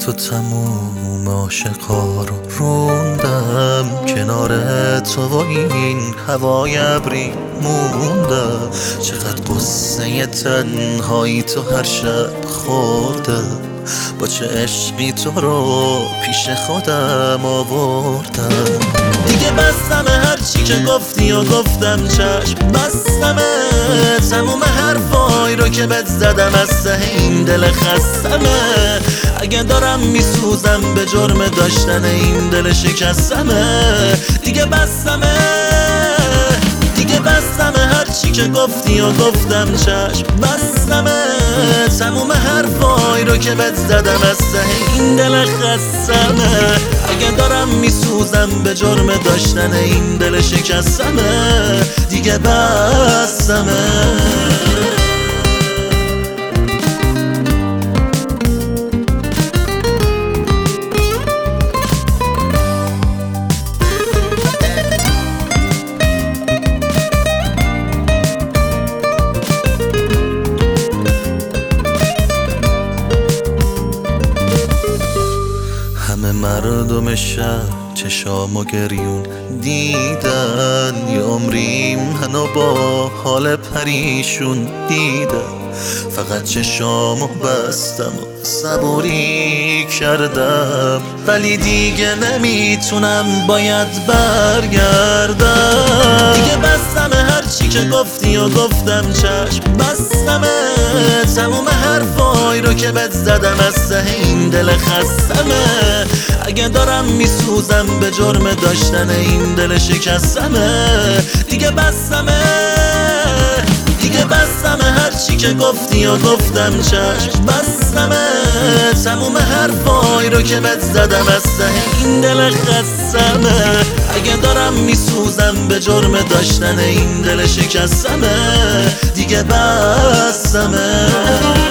تو تموم عاشقا رو روندم، کنار تو و این هوای ابری موندم. چقدر قصه تنهایی تو هر شب خوردم، با چه عشقی تو رو پیش خودم آوردم. دیگه بستمه هرچی که گفتی و گفتم چشم بستمه، تموم حرفای رو که بهت زدم از ته این دل خستمه. اگه دارم میسوزم به جرم داشتن این دل شکستمه. دیگه بستمه هرچی که گفتی و گفتم چشم بستمه، تموم حرفای رو که بهت زدم از ته این دل خستمه. اگه دارم میسوزم به جرم داشتن این دل شکستمه. دیگه بستمه. همه مردم شهر چشام و گریون دیدن، یه عمری منو با حال پریشون دیدن. فقط چشامو بستم و صبوری کردم، ولی دیگه نمیتونم باید برگردم. دیگه بستمه هرچی که گفتی و گفتم چشم بستمه، تموم حرفای رو که بهت زدم از ته این دل خستمه. اگه دارم میسوزم به جرم داشتن این دل شکستمه. دیگه بستمه هرچی که گفتی و گفتم چشم بستمه، تموم حرفای رو که بهت زدم از ته این دل خستمه. اگه دارم میسوزم به جرم داشتن این دل شکستمه. دیگه بستمه.